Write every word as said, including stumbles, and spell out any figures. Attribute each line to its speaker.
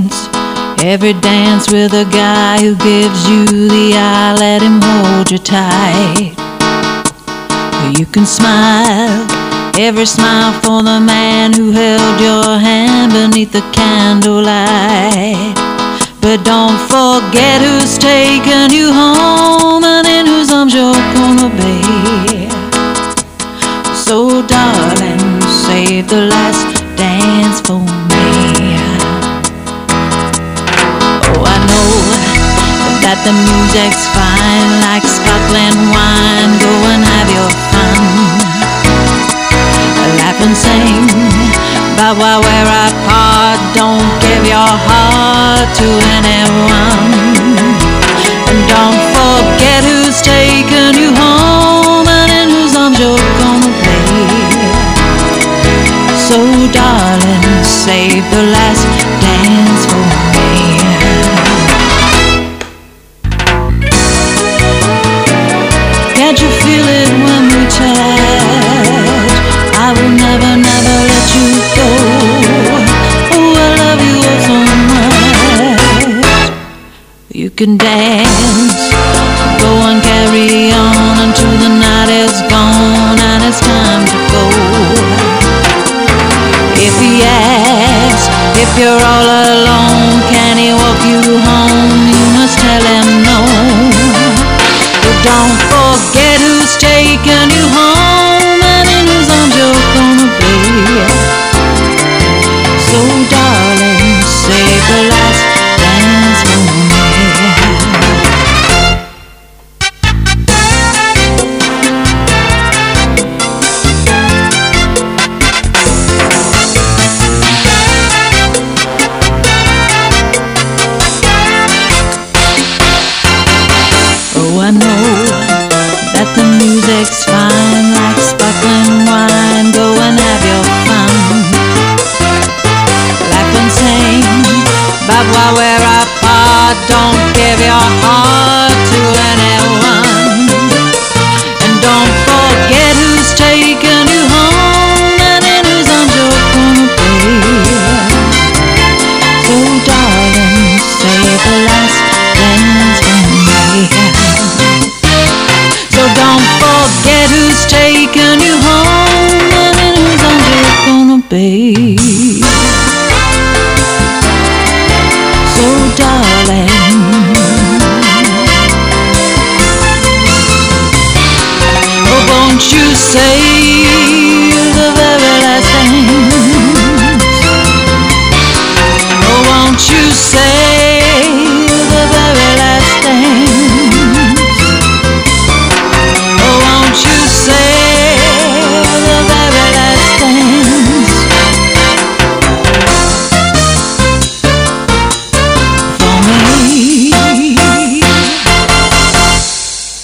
Speaker 1: dance, every dance with a guy who gives you the eye, let him hold you tight. You can smile, every smile for the man who held your hand beneath the candlelight. But don't forget who's taken you home and in whose arms you're gonna be. So darling, save the last dance for me. Oh, I know that the music's fine, like sparkling wine. Go and have your fun, laugh and sing, but while we're apart, don't give your heart to anyone. And don't forget who's taken you home and in whose arms you're gonna be. So darling, save the last dance for me. Can't you feel it when we touch? I will never, never let you go. Oh, I love you all so much. You can dance, go and carry on until the night is gone and it's time to go. If he asks if you're all alone, can he walk you home? You must tell him no. But don't forget who's taken you home and in whose arms you're gonna be. So darling, save the last dance for me. Oh, I know that the music's fine, like sparkling wine. Go and have your fun, laugh and sing, but while we're apart, don't give your heart to anyone. And don't forget who's taken you home and in whose arms you're gonna be. So darling, save the last dance for me. So don't forget who's taken you home and in whose arms you're gonna be. So darling, oh, won't you say